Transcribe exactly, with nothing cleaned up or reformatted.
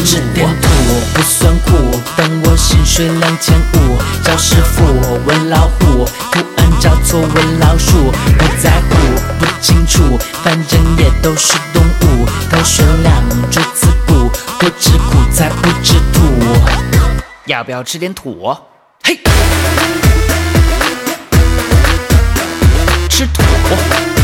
吃点土不算苦，等我薪水两千五，找师傅问老虎，图案找错问老鼠，不在乎不清楚，反正也都是动物，头悬梁锥刺股，不知苦才不知土。要不要吃点土？嘿，吃土。